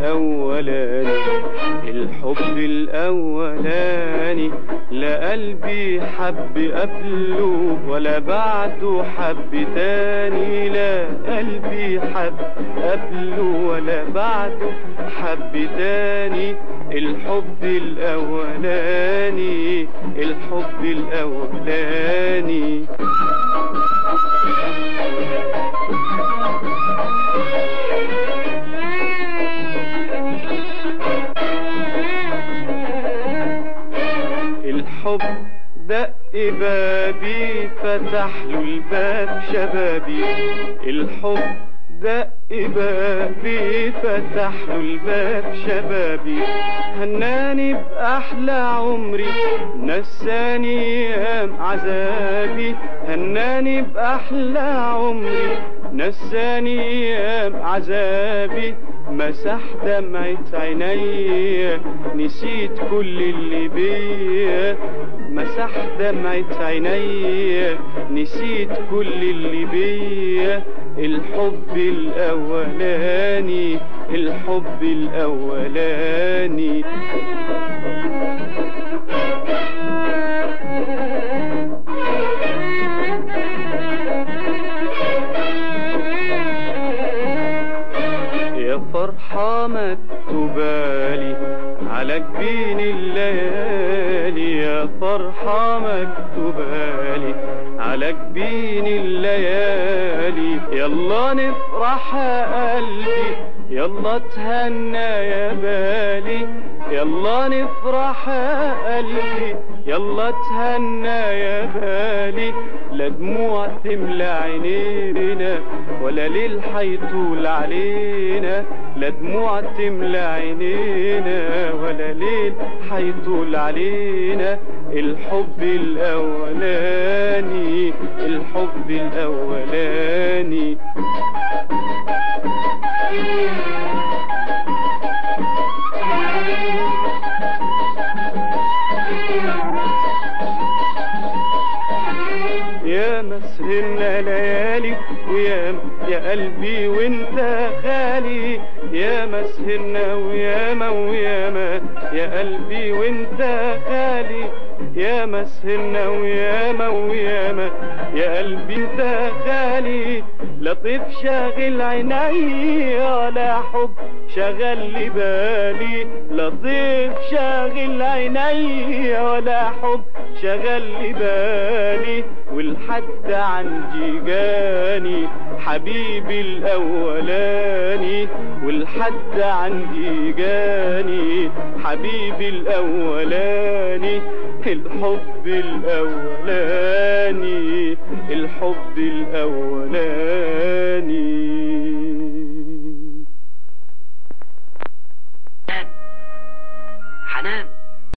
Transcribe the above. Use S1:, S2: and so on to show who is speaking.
S1: الأولاني، الحب الأولاني لا قلبي حب قبله ولا بعده حب تاني، لا قلبي حب قبله ولا بعده حب تاني، الحب الأولاني، الحب الأولاني. الحب دق بابي فتح له الباب شبابي، الحب دق بابي فتح له الباب شبابي، هناني بأحلى عمري نساني أيام عذابي، هناني بأحلى عمري نساني أيام عذابي، مسح دمعة عينيا نسيت كل اللي بيا، مسح دمعة عينيا نسيت كل اللي بيا، الحب الأولاني، الحب الأولاني. يا فرحة مكتوبالي على جبين الليالي، يا فرحة مكتوبالي على جبين الليالي، يلا نفرح يا قلبي يلا تهنى يا بالي، يلا نفرح يا قلبي يلا تهنى يا بالي، لا دموع تملى عينينا ولا ليل حيطول علينا، لا دموع تملى عينينا ولا ليل حيطول علينا، الحب الأولاني، الحب الأولاني. يا مسهرنا ليالي وياما يا قلبي وانت خالي، يا مسهرنا وياما وياما يا قلبي وانت خالي، يا مسهرنا وياما وياما يا قلبي انت خالي، لطيف شاغل عيني ولا حب شغل لي بالي، لطيف شاغل عيني ولا حب شغل لي بالي، والحد عندي جاني حبيبي الأولاني، والحد عندي جاني حبيبي الأولاني، الحب الأولاني، الحب الأولاني.